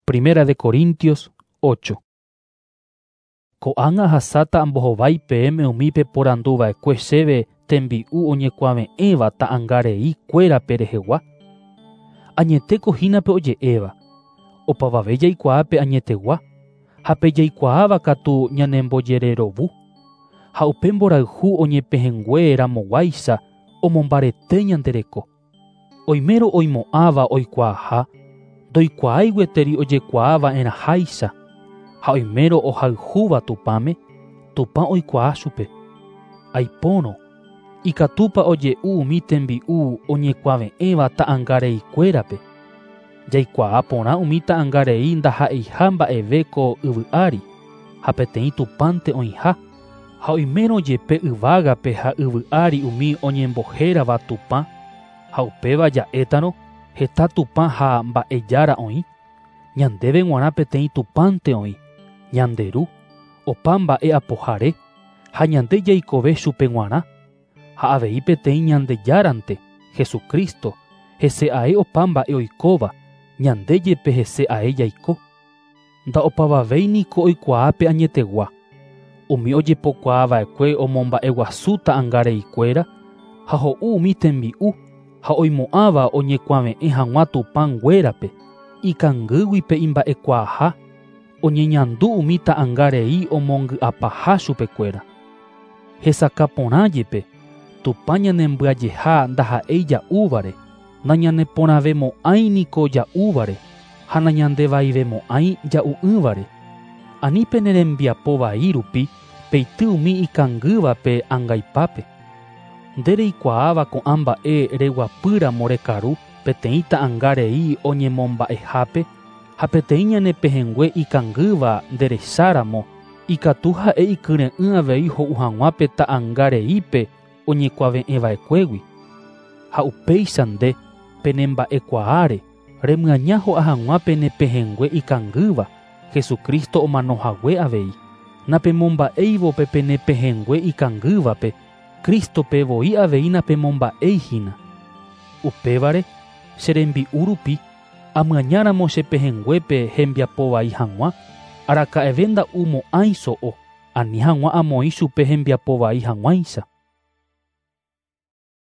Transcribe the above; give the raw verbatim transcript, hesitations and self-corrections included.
Primera de Corintios ocho. Ko'ág̃a hasáta ambohovái peẽme umípe poranduva'ekue chéve tembi'u oñekuave'ẽva ta'ãngarei kuérape rehegua. Añetekohínape oje'éva, opavave jaikuaa pe añetegua, ha pe jaikuaáva katu ñanembojererovu. Ha upe mborayhu oñepehẽngueramoguáicha omombarete ñandereko. Oimérõ oimo'ãva oikuaaha, ndoikuaáigueteri ojekuaava'erãháicha. Ha oimérõ ohayhúva tupãme, Tupã oikuaa chupe. Aipórõ, ikatúpa oje'u umi tembi'u oñekuave'ẽva ta'ãngareikuérape. Jaikuaa porã umi ta'ãngarei ndaha'eiha mba'eve ko yvy'ári, ha peteĩ tupãnte oĩha. Ha oimérõ jepe yvágape ha yvy'ári umi oñembohérava Tupã, ha upéva ja'étarõ heta Tupã ha mba'ejára oĩ. Ñandéve g̃uarã peteĩ tupãnte oĩ, ñanderu, opa mba'e apohare, ha ñande jaikove chupe g̃uarã. Ha avei peteĩ ñandejárante, Jesucristo, hese ae opa mba'e oikóva, ñande jepe hese ae jaiko. Nda'opavavéiniko oikuaápe añetegua. Umi ojepokuaava'ekue omomba'eguasu ta'ãngareikuéra, ha ho'u umi tembi'u, ha oimo'ãva oñekuave'ẽ hag̃ua Tupã nguérape, ikangýguipe imba'ekuaaha, oñeñandu umi ta'ãngarei omongy'apaha chupekuéra. Hesaka porã jepe, Tupã ñanembyajeha ndaha'éi ja'úvare, nañaneporãvemo'ãiniko ja'úvare, ha nañandevaivemo'ãi ja'u'ỹvare. Ani penerembiapo vai rupi peity umi ikangývape ãngaipápe. Ndereikuaáva ko'ã mba'e reguapýramo rekaru peteĩ ta'ãngarei oñemomba'ehápe, ha peteĩ ñanepehẽngue ikangýva nderecháramo, ikatu ha'e ikyre'ỹ avei ho'u hag̃uápe ta'ãngareípe oñekuave'ẽva'ekuégui. Ha upéicha nde penemba'ekuaáre remyaña ho'a hag̃uápe nepehẽngue ikangýva, Jesucristo omanohague avei. Napemomba'éivope penepehẽngue ikangývape, Kristope voi avei napemomba'éihína. Upévare, che rembi'u rupi, amyañáramo chepehẽnguépe hembiapo vai hag̃ua, araka'eve nda'u mo'ãi so'o, ani hag̃ua amoĩ chupe hembiapo vai hag̃uáicha.